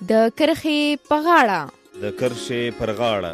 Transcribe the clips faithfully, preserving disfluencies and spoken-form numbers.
د کرښې په غاړه د کرښې پر غاړه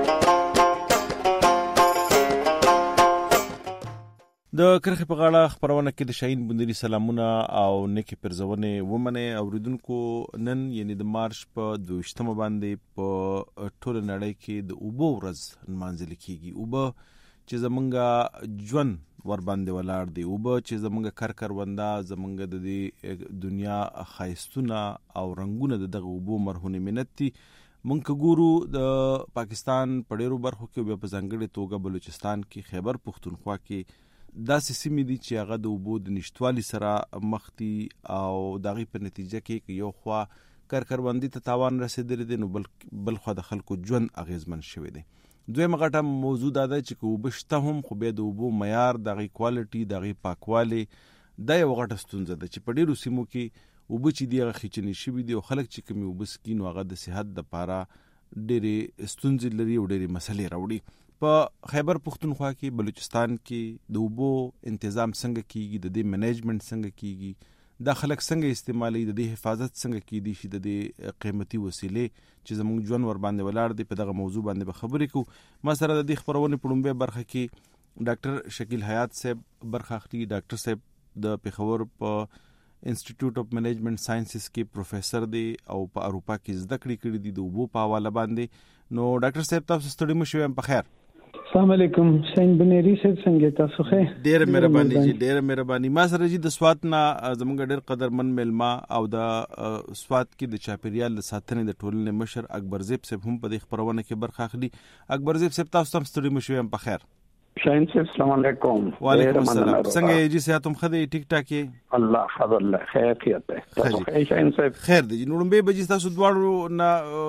د کرښې په غاړه خبرونه کې د شاهین بندري سلامونه او نیکی پرزونه ومنه اوریدونکو. نن یعنی د مارچ په دویشتمه باندې په ټول نړۍ کې د اوبو ورځ نمانځل کیږي. اوبه چې زمونږه ژوند ور باندې ولاړ دی، اوبه چې زمونږه کار کاروندا زمونږه د دې دنیا خایستونه او رنگونه دغه اوبو مرهونه منتي. مونږ ګورو د پاکستان په ډیرو برخو کې بیا په ځانګړي توګه بلوچستان کې، خیبر پختونخوا کې دا سیمې دي چې هغه د اوبو د نشټوالي سره مخ دي او دغه په نتیجه کې یو خوا کار کاروندي ته تاوان رسیدلی دی، نو بل بل خوا د خلکو ژوند اغیزمن شوی دی. دویمه غټه موضوع دا ده چې اوبه شته هم خو بیا د اوبو معیار، دغه کوالټي، دغه پاکوالی دا یو غټه ستونزه ده چې په ډیرو سیمو کې اوبه چې دی هغه خېچنې شوي دي او خلک چې کوم اوبه سکي نو هغه د صحت دپاره ډېرې ستونزې لري او ډېرې مسلې راوړي. په خیبر پختونخوا کې، بلوچستان کې د اوبو تنظیم څنګه کیږي، د دې منیجمنت څنګه کیږي، دا خلک څنګه استعمالي، د دې حفاظت څنګه کیدي شي، د دې قیمتي وسیلې چې زموږ ژوند ور باندې ولاړ دی، په دغه موضوع باندې به خبرې کوو. ما سره د دې خبرونې په لومړۍ برخه کې ډاکټر شکیل حیات صاحب برخه اخلي. ډاکټر صاحب د پیښور په انسټیټیوټ اف منیجمنت ساينسز کې پروفیسور دی او په اروپا کې زده کړې کړې دي د اوبو په حواله باندې. نو ډاکټر صاحب تاسو ستړي مو شوم په خیر. السلام علیکم شاهین بندري صاحب، څنګه تاسو ښه؟ ډېر مهرباني جی، ډېر مهرباني. ما سره جی د سوات نه زموږ ډېر قدرمن ملما او د سوات کې د چاپیریال د ساتنې د ټولنې مشر اکبر زیب صاحب هم په دې خبرونه کې برخه اخلي. اکبر زیب صاحب تاسو هم ستړي مو شوم په خیر. شاهین صاحب السلام علیکم. وعلیکم السلام. څنګه جی صحت هم خدای ټیک ټاک یې؟ الله خبر الله خیر کیته تاسو ښه شاهین صاحب؟ خیر دی. نو لومبه بجې تاسو دواړو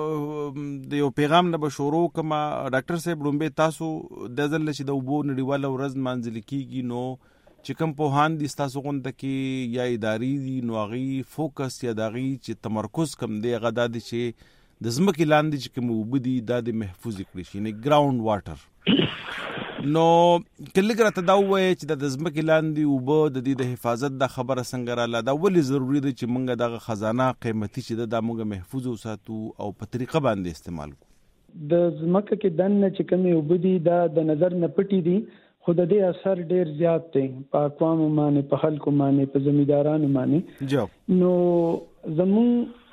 نه د یو پیغام نه بشورو کما ډاکټر صاحب لومبه تاسو د ځل چې د وبو نړیواله ورځ منځل کیږي، نو چې کوم په هان دي تاسو غونډه کې یا اداري دي نو غي فوکس یا دغه چې تمرکز کم دی غدا دي چې د زمکه لاندې چې کوم وبدي د محفوظ کړی شي، نه ګراوند واټر. نو کله ګرته دا وایي چې د زمکه لاندې وبو د دې د حفاظت د خبره څنګه رااله، دا ولې ضروری دی چې موږ دغه خزانه قیمتي چې د موږ محفوظ وساتو او په طریقه باندې استعمال کو. د زمکه کې دنه چې کومي وبدي دا د نظر نه پټي دي، خو د دې اثر ډیر زیات دی په اقوام باندې، په خلکو باندې، په زمیندارانو باندې. جو نو زمون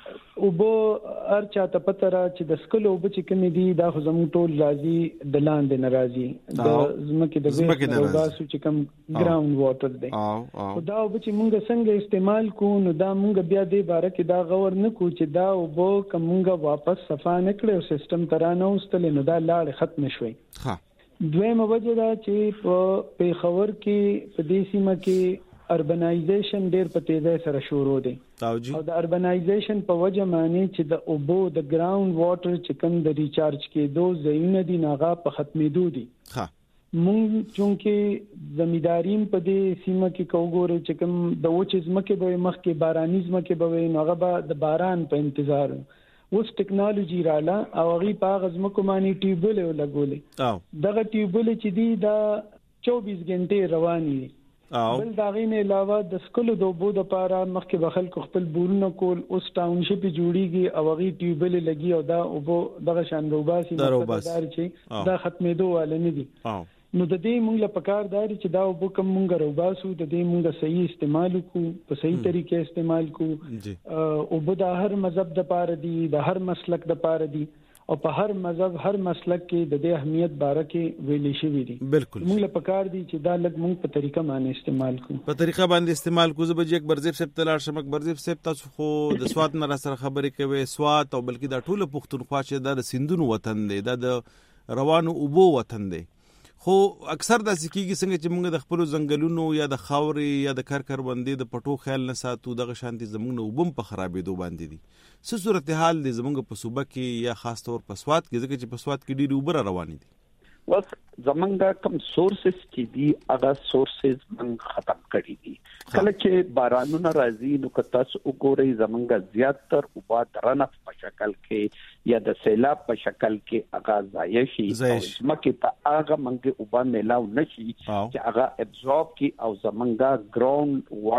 وبو ارچا ته پته را چې د سکلو وب چې کومې دي دا خو زموږ ټول راځي د لاندې نه راځي، د زمکه د وبو باسو چې کوم ګراوند واټر دی. او دا وب چې موږ څنګه استعمال کوو نو دا موږ بیا دې باره کې دا غور نه کوو چې دا وبو کومه واپس صفا نه کړو او سیستم ترانه وستل نو دا لاړ ختم شوي. ها دویمه وجه دا چې په پیښور کې په دې سیمه کې اربنایزیشن ډیر په تیزه سره شروع دی او د اربنایزیشن په وجه معنی چې د اوبو د ګراوند واټر چې کوم د ریچارج کېدو ځایونه دي ناغه په ختمېدو دي. ها مونږ چونکه زمینداریم په دې سیمه کې کوګورې چې کوم د وچ ځمکه به مخکې باراني ځمکه به ناغه به د باران په انتظار اوس ټیکنالوژي رااله او غي په غزمکو باندې ټیوبل ولګولې. دغه ټیوبل چې دی دا چوبیس غنټې رواني دي. بل داغینه علاوه د سکلو د اوبو د پاره مخکې بخل کو خپل بورونه کول، اوس ټاونشپ جوړیږي او غي ټیوبل لګي او دا اوبو دغه شان روباسي مقدار چې دا ختمېدو ول نه دي. نو د دې موږ له پکار داري چې دا اوبو کوم موږ روباسو د دې موږ صحیح استعمال کو، په صحیح طریقې استعمال کو. او د هر مذهب د پاره دي، د هر مسلک د پاره دي او په هر مذهب هر مسلک کې د دې اهمیت باره کې ویلې شوی دي. بالکل موږ له پکار دي چې دا لږ موږ په طریقه باندې استعمال کوو، په طریقه باندې استعمال کوو. زبجې اکبر زیب صاحب تلار شمک برزیب صاحب تاسو خو د سوات نه را سره خبرې کوي، سوات او بلکې دا ټول پښتونخوا چې د سیندونو وطن دی، دا د روانو اوبو وطن دی، خو اکثر د سکیږي څنګه چې موږ د خپل ځنګلونو یا د خاورې یا د کار کروندې د پټو خیال نه ساتو، دغه شانتي زموږ نه وبم په خرابېدو باندې دي. څه صورتحال دی زموږ په صوبه کې یا خاص طور په سوات کې، ځکه چې په سوات کې ډېری اوبه روانې دي؟ بس زمونږ کم سورسز چې دي هغه سورسز من ختم کړي دي. کله چې بارانونه راځي نو که تاسو وګورئ زمونږ زیاتر اوبه د رنف په شکل کې یا د سیلاب په شکل کې هغه ضایع شي، مکه ته هغه منګه اوبه ملاو نشي چې هغه ابزورب کی او زمونږ ګراوند واټر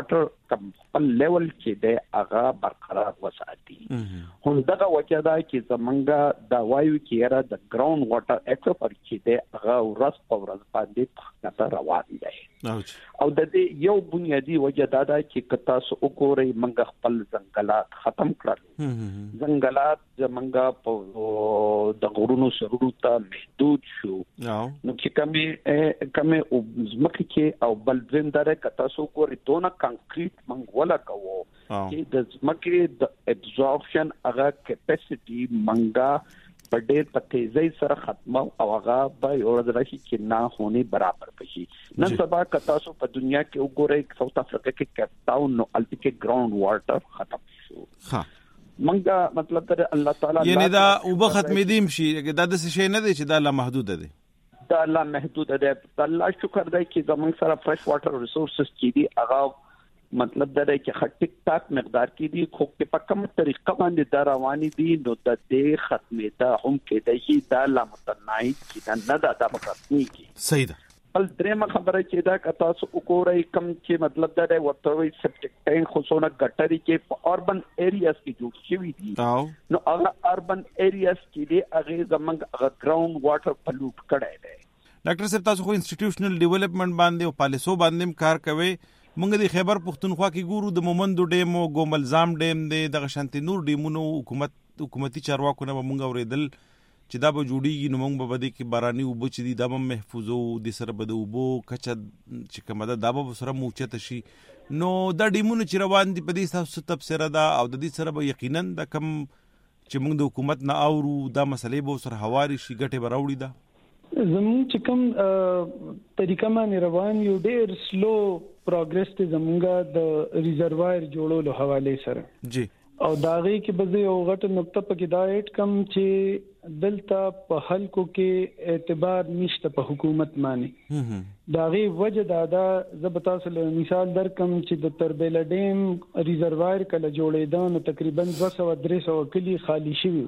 کم خپل لیول چې دی هغه برقرار وساتي. همدغه وجه ده چې زمونږ د وایو کې را د ګراوند واټر اکویفر چې دی هغه ورځ په ورځ باندې په روان دی. او د دې یو بنیادی وجه دا ده چې تاسو وګورئ موږ خپل ځنګلات ختم کړل. ځنګلات زمونږ په د غرونو سرونو ته محدود شو. نو چې کمې کمې زمکه کې او بل زندره کتا سو کوری دونه کانکریټ منګ ولا کوو چې د زمکه د ابزورپشن هغه کیپاسټي منګه په ډېر په تیزی سره ختمه او هغه به یو ورځ راشي چې نه هونی برابر پشي. نن سبا کتا سو په دنیا کې وګورئ ساوث افریقا کې کیپ ټاون نو الته کې ګراوند واټر ختم شو. ها منګه مطلب ته الله تعالی یعنی دا وب ختمې دیم شي دا د څه شي نه دی چې دا لا محدود دی. دا لا محدود ده. الله شکر دی چې زمونږ سره فرش واټر ریسورسز چې دي هغه مطلب دا دی چې خټک تاک مقدار کې دي خو په کومه طریقه باندې دا رواني دي نو د دې ختمې دا هم کې دی چې دا لا متناهي چې نه دا د مقصدني کې صحیح ده. بل درېمه خبره چې دا کتا سو وګورئ کم چې مطلب دا دی ورته سپټیک ټینک خو څونه ګټري کې په اربن ایریاز کې جوړ شوی دي. نو هغه اربن ایریاز کې دي هغه زمونږ هغه ګراوند واټر پلوټ کړی دی. ډاکټر صاحب تاسو خو انسټیټیوشنل ډیولپمنٹ باندې او پالیسو باندې کار کوي. موږ د خیبر پښتونخوا کې ګورو د مومندو ډیم او ګوملزام ډیم د دغه شانتي نور ډیمونو حکومت حکومتي چارواکو نه موږ اوریدل چې دا به جوړیږي نو موږ به بده کې باراني اوبه چې دي دا به محفوظ او د سره به د اوبو کچه چې کومه ده دا به سره موچته شي. نو دا ډیمونه چې روان دي په دې تاسو تفسیر ده او د دې سره به یقینا د کم چې موږ د حکومت نه اورو دا مسلې به سره هواري شي ګټه به راوړي. ده زموږ چې کوم طریقه باندې روان یو ډېر سلو پروګرس ته زموږه د ریزروایر جوړولو حواله سره جی او داغه کې به یو غټ نقطه پکې دا ایټ کم چې دلته په خلکو کې اعتبار نشته په حکومت باندې. داغه وجه دا دا زبتا سره مثال درکم چې د تربیل ډیم ریزروایر کله جوړېدل نو تقریبا دوه سوه درې سوه کلی خالی شوی.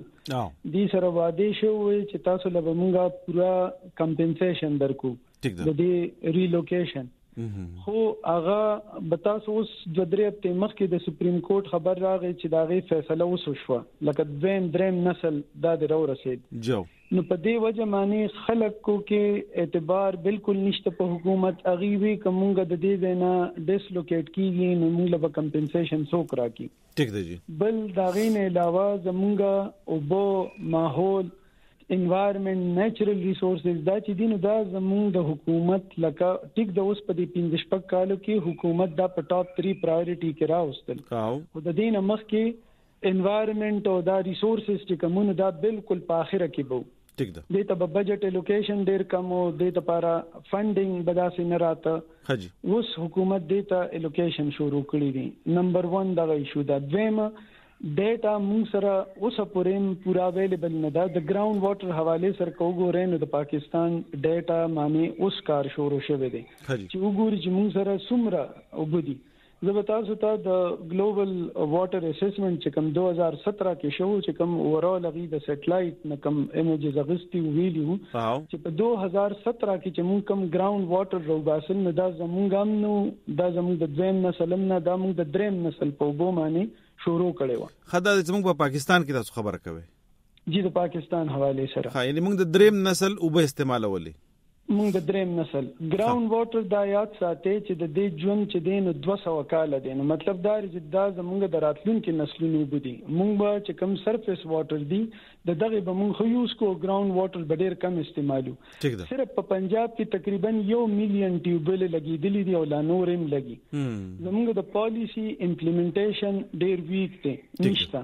دې سره وعده شوی چې تاسو له موږ پورا کمپنسیشن درکو د دې ریلوکیشن. خو هغه بتاسو اوس د درې هفته مخکې د سپریم کورټ خبر راغی چې دا غي فیصله وسو شو لکه دویم دریم نسل دا درو رسید جو. نو په دې وجه معنی خلکو کې اعتبار بالکل نشته په حکومت. اغي وی کومګه د دې نه ډیسلوکیټ کیږي نو موږ له کمپنسیشن سو کرا کی ټیک دی جی. بل دا غي نه علاوه زمونږه او بو ماحول انوایرنمنت نیچرل ریسورسز دا چې دینو دا زموږ د حکومت لکه ټیک د اوس په دې پنځه شپږ کالو کې حکومت دا په ټاپ تین پرایورټي کې راوستل. خو د دې نه مخکې انوایرنمنت او دا ریسورسز چې کومونه دا بالکل په اخره کې بو ټیک ده. د ته بجټ الوکیشن ډیر کم او د ته لپاره فندینګ بداسې نه راته حجی اوس حکومت د ته الوکیشن شروع کړی دي. نمبر ون دا ایشو دا. دویمه ډیټا موږ سره اوسه پورې پورا اویلیبل نه ده. د ګراوند واټر حواله سره کوګورې نو د پاکستان ډیټا معنی اوس کار شروع شوه دی چې وګوري چې موږ سره څومره وبدي. زه به تاسو ته د ګلوبل واټر اسسمنت چې کوم دوه هزار سطر کې شو چې کوم اورال غي د سټلایټ نه کوم ایمیجز غستی ویلیو چې په دوه هزار سطر کې چې موږ کوم ګراوند واټر روباسل نه دا زموږ هم نو دا زموږ د دویم نسل نه دا موږ د دریم نسل په وبو معنی شروع کړي و. خدای دې موږ په پاکستان کې تاسو خبره کوي جی د پاکستان حواله سره. ها یعنی موږ د دریم نسل او به استعمالولې موږ د دریم نسل ګراوند واټر دا یاد ساتي چې د دې ژوند چې دین دوه سوه کال دی. نو مطلب دا چې دا زموږ د راتلونکو نسلونو وبدي. موږ به چې کوم سرفیس واټر دی د دغه به موږ خو یوز کو ګراوند واټر به ډیر کم استعمالو. صرف په پنجاب کې تقریبا یو میلیون ټیوبل لګیدلې دي او لا نورم لګي. زموږ د پالیسی امپلیمنټیشن ډیر ویک دی نشته.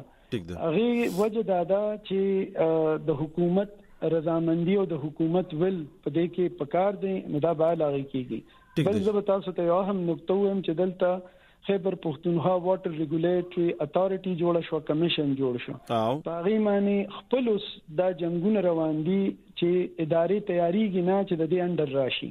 هغه وجه دا ده چې د حکومت رضامندی او د حکومت ول په دې کې پکار دي نو دا به لاغي کیږي. بل زه تاسو ته یو هم نقطه وایم چې دلته خیبر پښتونخوا واټر ریګولیټری اتھارټي جوړ شو کمیشن جوړ شو. په هغه معنی خپل دا جنگونه روان دي چې ادارې تیاریږي نه چې د دې انډر راشي.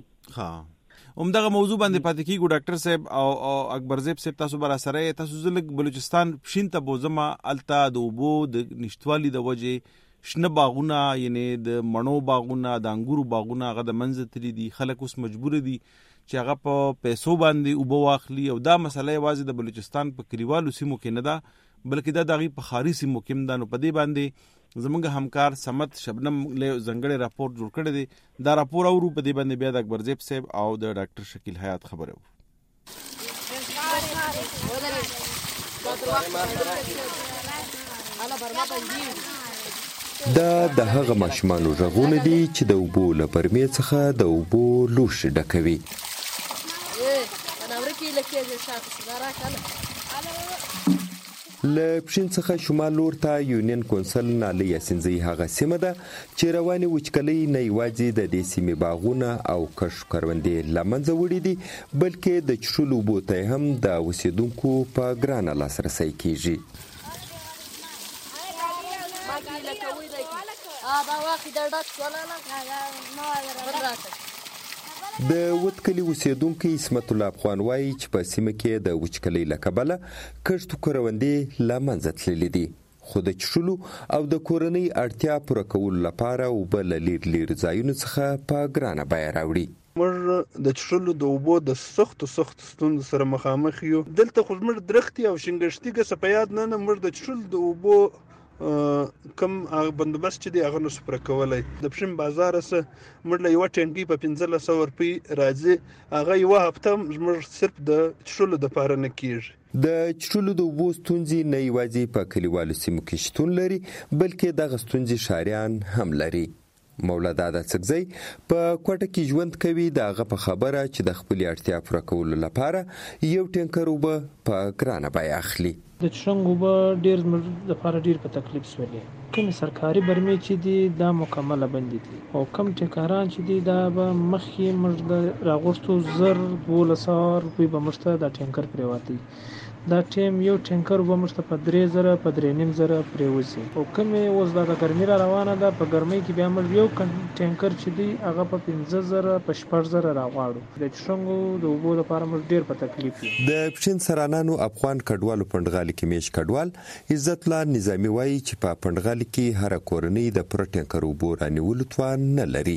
ها همدغه موضوع باندې پاتې کیږو ډاکټر صاحب او اکبر زیب صاحب تاسو بر سره تاسو زلک بلوچستان پښین ته بوزما التا د وبو د نشټوالي د وجه شنه باغونه یعنی د مڼو باغونه د انګورو باغونه هغه د منځ تری دي. خلک اوس مجبور دي چې هغه په پیسو باندې اوبه واخلي او دا مسله یوازې د بلوچستان په کلیوالو سیمو کې نه ده بلکې دا د هغې په ښاري سیمو کې هم ده. نو په دې باندې زموږ همکار سمت شبنم له ځانګړی راپور جوړ کړی دی. دا راپور اورو په دې باندې بیا د اکبرزیب صاحب او د ډاکټر شکیل حیات خبره وو. دا د هغه ماشومانو غږونه دي چې د اوبو له برمې څخه د اوبو لوښي ډکوي. له پښین څخه شمال لور ته یونین کونسل نالۍ یاسینزۍ هغه سیمه ده چې روانې وچکلۍ نه یوازې د دې سیمې باغونه او کښت کروندې له منځه وړي دي بلکې د څښلو اوبو ته هم د اوسېدونکو په ګرانه لاسرسی کیږي. د وټکلي اوسېدونکي اسمت الله افغان وایي چې په سیمه کې د وچکلۍ له کبله کښت کروندې له منځه تللي دي خو د څښلو او د کورنۍ اړتیا پوره کولو لپاره اوبه له لیر لیر ځایونو څخه په ګرانه بیه راوړي. موږ د څښلو د اوبو د سختو سختو ستونزو سره مخامخ یو. دلته خو زموږ درختي او شینګشتي ګسه په یاد نه نه موږ د څښلو د اوبو کم بندوبست چې دی هغه نشو پوره کولی. د پښین بازار سه موږ له یوه ټینکۍ په پنځلس سوه روپۍ راځي هغه یوه هفته زموږ صرف د څښلو دپاره نه کېږي. د څښلو د اوبو ستونزې نه یوازې په کلیوالو سیمو کې شتون لري بلکې دغه ستونزې ښاریان هم لري. مولا دادا څکزی په کوټه کې ژوند کوي. د هغه په خبره چې د خپلې اړتیا پوره کولو لپاره یو ټینکر اوبه په ګرانه بیه اخلي. د څښنګ اوبه ډېر زموږ لپاره ډېر په تکلیف شولې. کومې سرکاري برمې چې دي دا مکمله بندې دي او کم ټینکران چې دي دا به مخکې موږ د راغوښتو زر دولس سوه روپۍ به موږ ته دا ټینکر پرېواتی. دا ټیم یو ټینکر به موږ ته په درې زره په درې نیم زره پرېوځي او کومې اوس دا د ګرمي را روانه ده په ګرمۍ کې بیا موږ یو ټینکر چې دی هغه په پنځه زره په شپږ زره راغواړو. د څښنګو د اوبو لپاره موږ ډېر په تکلیف یو. د پښین سرانانو افغان کډوالو پنډغالي کې میش کډوال عزت الله نظامي وایي چې په پنډغالي کې هر کورنۍ د پوره ټینکر اوبو رانیولو توان نه لري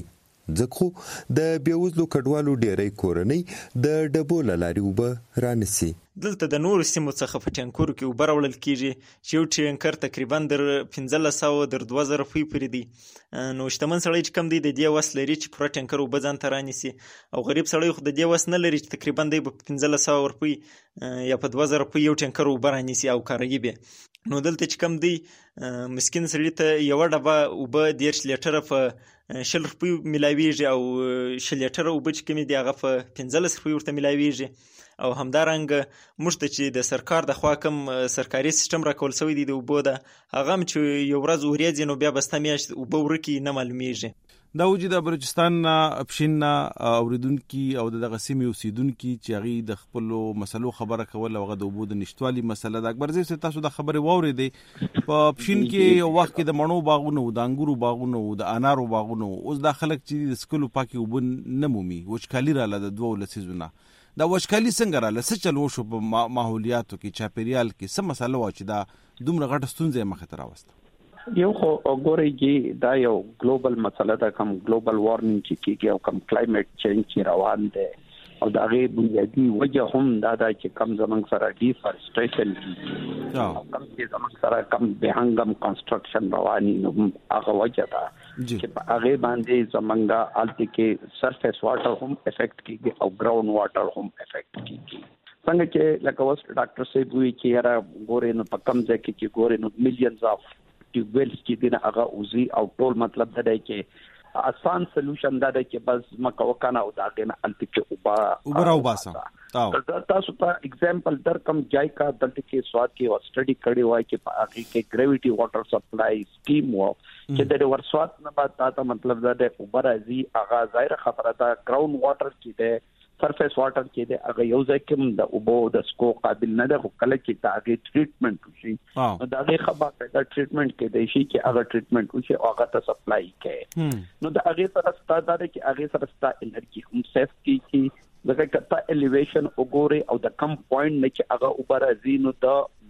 ځکه د بېوزلو کډوالو ډېری کورنۍ د ډبو له لارې اوبه رانیسي. دلته د نورو سیمو څخه په ټینکرو کې اوبه راوړل کېږي چې یو ټینکر تقریبا در پنځلس سوه در دوه زره روپۍ پورې دی. نو شتمن سړی چې کم دی د دې وس لري چې پوره ټینکر اوبه ځان ته رانیسي او غریب سړی خو د دې وس نه لري چې تقریبا دی په پنځلس سوه روپۍ یا په دوه زره روپۍ یو ټینکر اوبه رانیسي او کاروي به. نو دلته چې کم دی مسکین سړي ته یوه ډبه اوبه دېرش لیټره په شل روپۍ میلاویږي او شل لیټره اوبه چې کومې دي هغه په پنځلس روپۍ ورته میلاویږي. او همدارنګه موږ ته چې د سرکار د خوا کوم سرکاري سیستم راکول شوی دی د اوبو ده هغه هم چې یو ورځ وریځي نو بیا بسته میاشت اوبه ورکي نه معلومیږي. دا وجود د بلوچستان نه پښین نه اوریدونکي او دغه سیمې اوسیدونکي چې هغې د خپلو مسلو خبره کول او هغه د اوبو د نشتوالي مسله ده. اکبرزی صاحب تاسو دا خبرې واورېدې په پښین کې یو وخت کې د مڼو باغونه و د انګورو باغونه و د انارو باغونه و اوس دا خلک چې د څښلو پاکې اوبه نه مومي وچکالي راله د دوو لسیزونه. دا وچکالي څنګه راله څه چل وشو په ماحولیاتو کې چاپیریال کې څه مسله وه چې دا دومره غټه ستونزه یې مخې ته راوسته؟ یو خو ګورئ دا یو ګلوبل مسله ده کوم ګلوبل وارمنګ چې کېږي او کوم کلایمټ چینج چې روان دی او د هغې بنیادي وجه هم دا ده چې کم زموږ سره ډیفارسټریشن کېږي او کم چې زموږ سره کم بېهنګم کنسټرکشن رواني نو هغه وجه ده چې په هغې باندې زموږ هلته کې سرفیس واټر هم افیکټ کېږي او ګراوند واټر هم افیکټ کېږي. څنګه چې لکه اوس ډاکټر صاحب وایي چې یاره ګورې نو په کم ځای کې چې ګورې نو ملیونز اف ټیوبویلز چې دي نه هغه اوزي او ټول مطلب دا دی چې آسان سولوشن دا دی چې بس مکه وکنه او دا هغې نه هلته کې اوبه اوبه راوباسه. تاسو ته اگزامپل در کم جایکا دلته کې سواد کې یوه سټډي کړې وای چې په هغې کې ګریویټي واټر سپلای سکیم و چې د ورسوات نه بعد تا ته مطلب دا دی اوبه راځي هغه ظاهره خبره ده ګراوند واټر کې دی سرفیس واټر کې دی هغه یو ځای کې هم د اوبو د سکو قابل نه ده خو کله چې د هغې ټریټمنټ وشي نو د هغې ښه باقاعده ټریټمنټ کېدی شي چې هغه ټریټمنټ وشي او هغه ته سپلای کوي نو د هغې سره ستا دا دی چې هغې سره ستا انرژي هم سیف کېږي ځکه که ته الیویشن وګورې او د کم پوینټ نه چې هغه اوبه راځي نو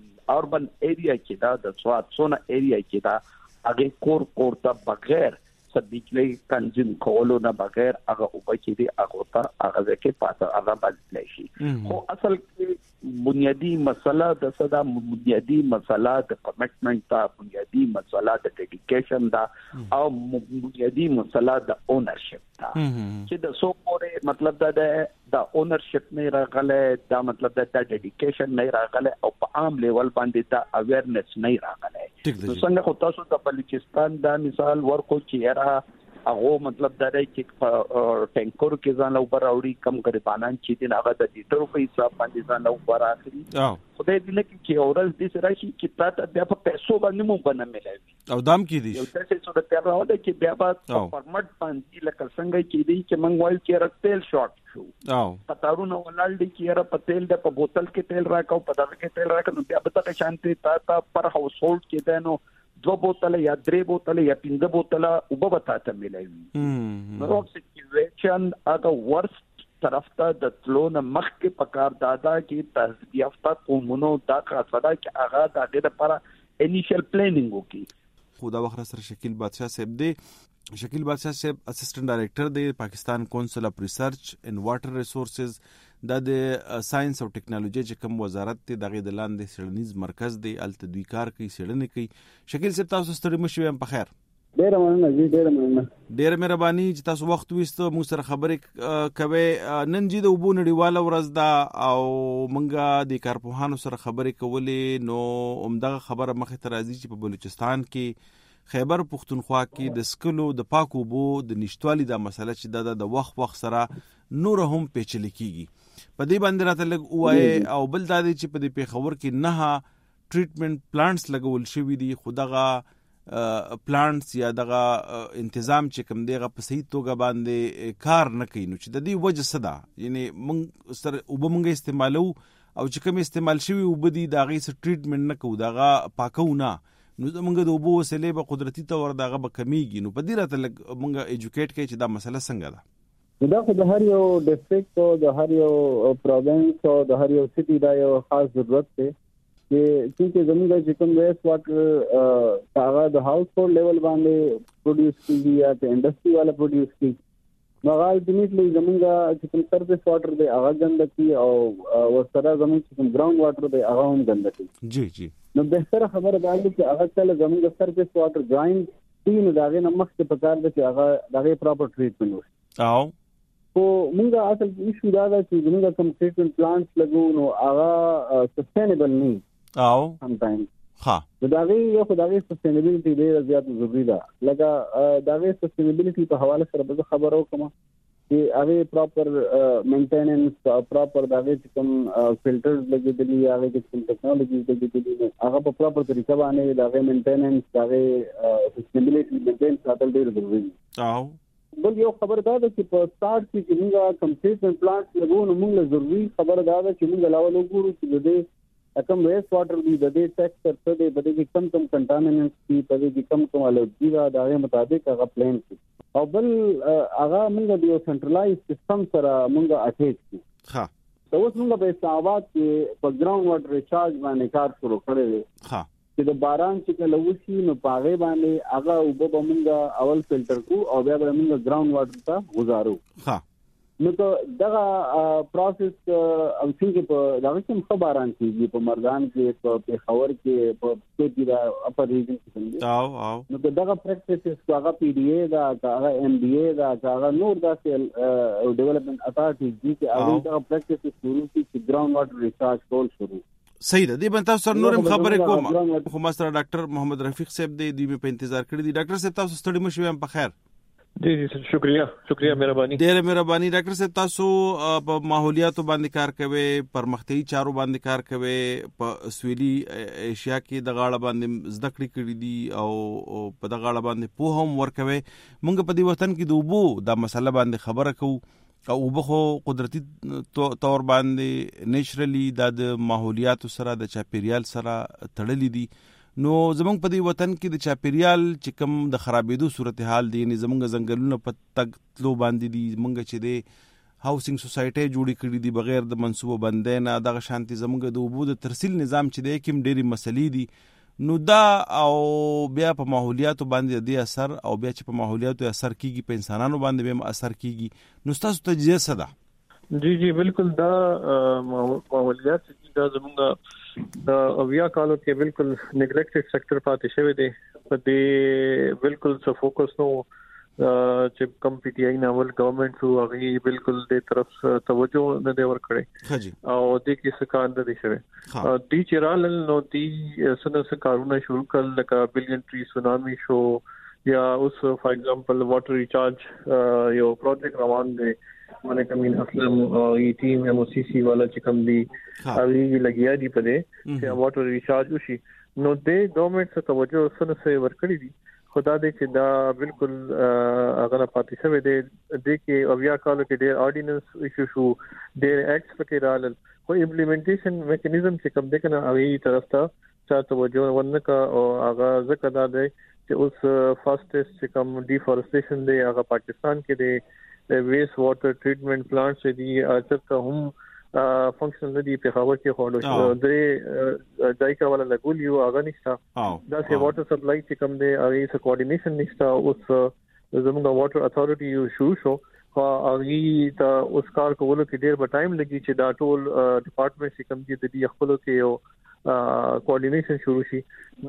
د اربن ایریا کې دا د سوات سونه ایریا کې دا هغې کور کور ته بغیر د بجلی تنظیم کولو نه بغیر هغه اوبه چې دی هغه ته هغه ځکه پاتې هغه بدلی شي. خو اصل کې بنیادی مسله د صدا بنیادی مسله د کمټمنټ دا بنیادی مسله د ډیډیکیشن دا او بنیادی مسله د اونرشپ دا چې د سو پورې مطلب دا د اونرشپ نه راغله دا مطلب دا د ډیډیکیشن نه راغله او په عام لیول باندې دا اویرنس نه راغله. نو څنګه خو تاسو د بلوچستان دا مثال ورکو چې را هغه مطلب دا دی چې ټینکر کې ځان او براوړي کم غریبانان چې دین هغه د لیټر په حساب باندې ځان او برا اخلي. خدای دې نه کې اورل دې سره شي چې تاسو بیا په پیسو باندې مو باندې ملایي او دام کې دي یو څه څه د تر راوړل کې بیا په پرمټ باندې لکه څنګه چې دي چې موږ وایو چې رتل شارټ شو او پتاړو ولال دي چې را په تیل د په بوتل کې تیل راکاو په دغه کې تیل راکاو بیا به تاسو شانتي تا پر هاوس هولډ کې ده نو دو بوتله یا درې بوتله یا پنځه بوتله وبو بتاته ملایي. نو سچویشن اګه ورست طرف ته د تلون مخ کې پکار دادا کې تهذیب یافته قومونو دا خاصه کې هغه د دې لپاره انیشل پلانینګ وکي. خدا وخت سره شکیل بادشاہ صاحب دی شکیل بادشاہ صاحب اسسټنټ ډایریکټر دی پاکستان کونسل اف ریسرچ ان واټر ریسورسز دا د ساينس او ټیکنالوژي چې کوم وزارت ته دغه د لاندې سړنیز مرکز دی الته دوی کار کوي سړنې کوي. شکیل صاحب تاسو ستړي مشو هم په خیر. ډیر مننه جی ډیر مننه ډیر مهرباني چې تاسو وخت وستو موږ سره خبرې کوي. نن جی د وبو نړیواله ورځ دا او مونږه د کارپوهانو سره خبرې کولې نو همدغه خبره مخه ته راځي چې په بلوچستان کې خیبر پختونخوا کې د سکلو د پاکو بو د نشټوالي دا مسله چې د د وخت وخت سره نور هم پیچلې کیږي. په دې باندې راته لګ وای او بل دا دی چې په دې پیښور کې نه ټریټمنټ پلانټس لګول شوی دي خدغه پلانټس یا دغه تنظیم چې کوم دیغه په صحیح توګه باندې کار نه کوي. نو چې د دې وجه څه ده یعنی موږ سره وبمږه استعمالو او چې کوم استعمال شوی وبدي دغه س ټریټمنټ نه کوو دغه پاکو نه نو موږ د وبو وسلې به قدرتي تور دغه به کمیږي. نو په دې راته لګ موږ ایجوکیټ کوي چې دا مسله څنګه ده. دا خو د هر یو ډیسټریکټ او د هر یو پروینس او د هر یو سټي دا یو خاص ضرورت دی چې چې زموږ چې کوم ویسټ واټر هغه د هاوس هولډ لیول باندې پروډوس کیږي یا د انډستری والا پروډوس کیږي نو هغه الټیمیټلی زموږ چې کوم سرفیس واټر دی هغه ګنده کی او ورسره زموږ چې کوم ګراوند واټر دی هغه هم ګنده کی. جی جی نو بهتره خبره ده چې هغه کله زموږ سرفیس واټر جوائن تین داغه نمخ ته پکار ده چې هغه دغه پراپر ټریټمنټ وشي. او خو موږ اصل ایشو دا ده چې موږ کوم ټریټمنټ پلانټس لګو نو هغه سستینبل نه او سم ټایم ها دا غي یو خدای سستینبیلیټي ډیره زیات ضروری ده. لکه دا غي سستینبیلیټي په حواله سره به خبرو کوم چې هغه پراپر مینټیننس پراپر دا غي کوم فلټرز لګیدلی هغه کوم ټیکنالوژي لګیدلی هغه په پراپر طریقه باندې دا غي مینټیننس دا غي سستینبیلیټي مینټین ساتل ډیره ضروری ده. او بل یو خبر دا ده چې په سٹارټ کې چې موږ کمپلیټ پلانټس لګو نو موږ ضروري خبر دا ده چې موږ لاول وګورو چې د دې کم ویسټ واټر دی د دې ټیکسچر څه دی په دې کې کم کم کنټامیننټس دي په دې کې کم کم الرجی دا د مطابق هغه پلان کی او بل هغه موږ د یو سنټرلایز سیستم سره موږ اټیچ کی. ها نو اوس موږ په استعمال کې په ګراوند واټر ریچارج باندې کار شروع کړی. ها چې د باران چې کله وشي نو پاغه باندې هغه وب بمونګه اول فلټر کو او بیا بمونګه ګراوند واټر ته گزارو. ها نو ته دغه پروسس او څنګه په دغه کوم خبران کیږي په مردان کې په پیښور کې په سټي دا اپر ریجن کې او او نو دغه پریکټیسز هغه پی ډی ای دا هغه ایم ډی ای دا هغه نور داسې ډیولپمنٹ اتارټی دي چې هغه دغه پریکټیسز شروع کړي چې ګراوند واټر ریچارج کول شروع. صحیح ده. دی بنتا سر نورم خبرې کوم خو مستر ډاکټر محمد رفیق صاحب دی دوی په انتظار کړی دی. ډاکټر صاحب تاسو ستړي مشوي هم په خیر. جی جی شکریہ شکریہ مهرباني ډېر مهرباني. ډاکټر صاحب تاسو په ماحولیاتو باندې کار کوي پرمختیايي چارو باندې کار کوي په سویلي ایشیا کې د غاړه باندې زده کړې کړې دي او په د غاړه باندې په هم ورکوي. مونږ په دې وطن کې د وبو دا مسله باندې خبره کوو او وبخو قدرتي تور باندې نیچرلی د ماحولیاتو سره د چاپیریال سره تړلې دي. نو زمونږ په دې وطن کې د چاپیریال چې کوم د خرابېدو صورتحال دی یعنی زمونږ ځنګلونه په تګ تلو باندې دي زمونږ چې د هاوسینګ سوسایټي جوړې کړې دي بغیر د منصوبه بندۍ نه دغه شانتي زمونږ د وبو د ترسیل نظام چې دی کوم ډېری مسلې دي نو دا او بیا په ماحولیاتو باندې د اثر او بیا چې په ماحولیاتو اثر کیږي په انسانانو باندې به اثر کیږي نو تاسو تجزیه څه ده؟ جی جی بالکل دا ماحولیات دا زموږ د اویا کالو کې بالکل نیګلیکټډ سېکټر پاتې شوی دی په دې بالکل څه فوکس نو چې کم پی ټی آی ناول ګورنمنت سو هغه بالکل دې طرف توجه نه دی ورکړی او دې کې څه کار نه دی شوی دې چرال نو دې سن څه کارونه شروع کړل لکه بلین ټری سونامي شو یا اوس فار ایگزامپل واټر ریچارج یو پروجیکټ روان دی ملک امین اسلم ای ټیم ایم او سی سی والا چې کوم دی هغه لګیا دی په دې چې واټر ریچارج وشي نو دې ګورنمنت څخه توجه سن څه ورکړی دی خدا دې چې دا بالکل هغه پاتې شوی دی د کې اویا کالو کې ډېر آرډیننس ایشو شو ډېر اکټس پکې رالل خو امپلیمنټیشن میکانیزم چې کوم دی کنه هغه طرف ته چا توجه ورنکا او هغه ځکه دا دی چې اوس فاستست چې کوم ډیفورسټیشن دی هغه پاکستان کې دی ویسٹ واټر ټریټمنټ پلانټس دي چې هم فنکشنل دي په خبر کې خورلو درې دایکا ولا لګول یو هغه نشته دا سه واټر سپلای چې کوم دی هغه سره کوارډینیشن نشته اوس زموږ واټر اتھارټي یو شو شو خو هغه ته اوس کار کولو کې ډیر به ټایم لګي چې دا ټول ډپارټمنټ چې کوم دي د دې خپل کې یو کوارډینیشن شروع شي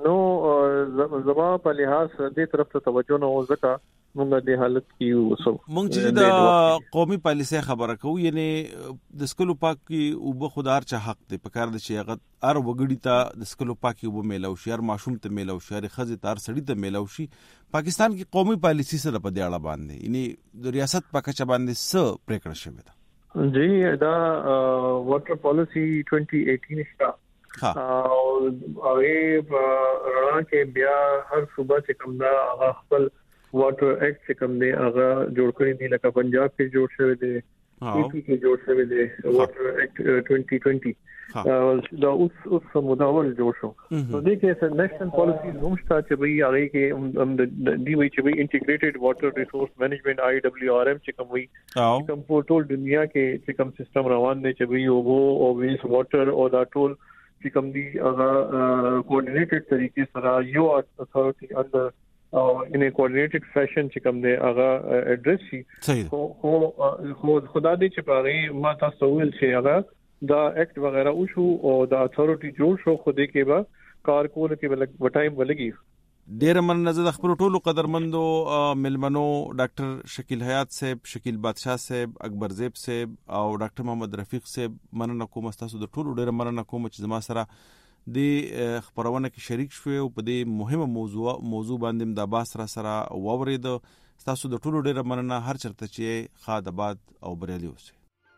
نو زما په لحاظ دې طرف ته توجه نه وځه مونږ د حالت کې وسو مونږ چې د قومي پالیسي خبره کوو یعنی د سکلو پاک کې او به خدار چا حق دی په کار د چې هغه ار وګړي ته د سکلو پاک کې وب میلاو شي هر ماشوم ته میلاو شي هر خزه تار سړی ته میلاو شي پاکستان کې قومي پالیسي سره په دې اړه باندې یعنی د ریاست پاک چا باندې څه پریکړه شوه ده؟ جی دا واټر پالیسی twenty eighteen شته او هغه رڼا کې بیا هر صوبه چې کوم دا هغه خپل واټر ایکټ چې کوم دی هغه جوړ کړی دی لکه پنجاب کې جوړ شوی دی پی پی کې جوړ شوی دی واټر ایکټ twenty twenty دا اوس اوس مداول جوړ شو نو دې کې نېشنل پالیسی هم شته چې وی هغه کې هم د دی وی چې وی انټیګریټډ واټر ریسورس مینجمنت آی ډبلیو آر ایم چې کوم وی کوم په ټول دنیا کې چې کوم سیستم روان دی چې وی او او ویس واټر او دا ټول چې کوم دی هغه کوارډینیټډ طریقې سره یو اتھارټي اندر او ان ا کوارډینیټډ فیشن چې کوم دی هغه اډریس شي خو خو خدا دې چې پاره ما تاسو ویل چې هغه دا ایکټ وغیرہ او شو او دا اتھارټي جوړ شو خو دې کې به کار کول کې ولګ ټایم ولګي ډیر من نظر خبرو ټولو قدرمندو ملمنو ډاکټر شکیل حیات صاحب شکیل بادشاہ صاحب اکبر زیب صاحب او ډاکټر محمد رفیق صاحب مننه کوم تاسو د ټولو ډیر مننه کوم چې زما سره د خبرونه کې شریک شوي او په دې مهمه موضوع موضوع باندې د باس را سره وورید تاسو د ټولو ډیره مننه هر چرته چې خاد آباد او بریالي اوسئ.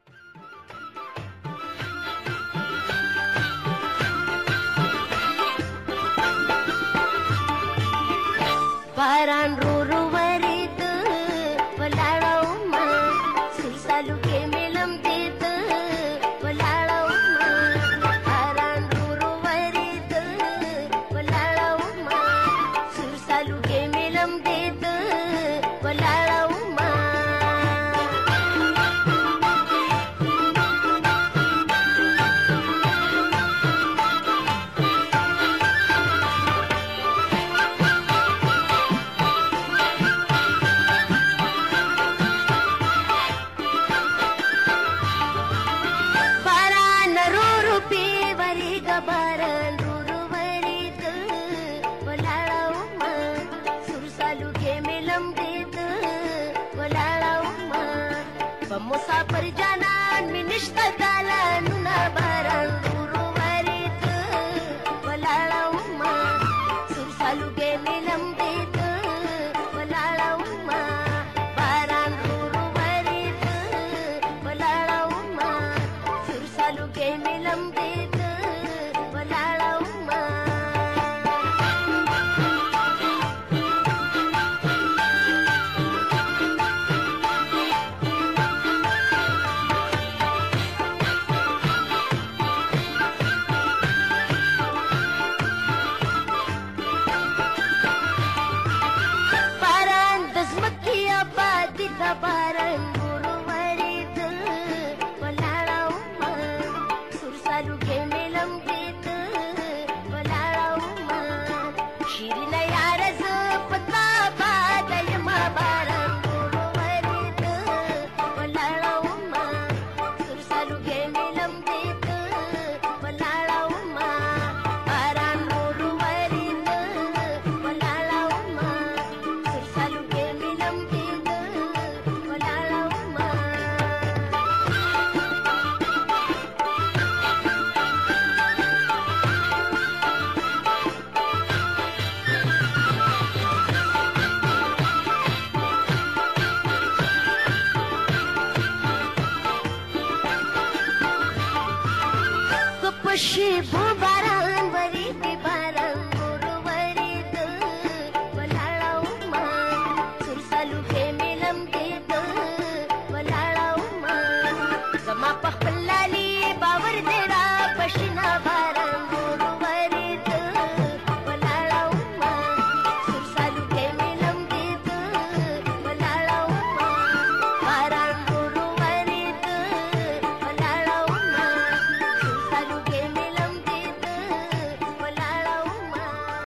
باران رو رو ورید ولاړو ما سلسلو کې ملم دید ولاړو ما باران رو رو ورید ولاړو ما سلسلو کې ملم دید ولاړو ما مسافر جانان می نشتا دالانونا باران ورو ورید ولاړو ما سرسالوګې ملم دید ولاړو ما باران ورو ورید ولاړو ما سرسالوګې ملم دید ولاړو ما شي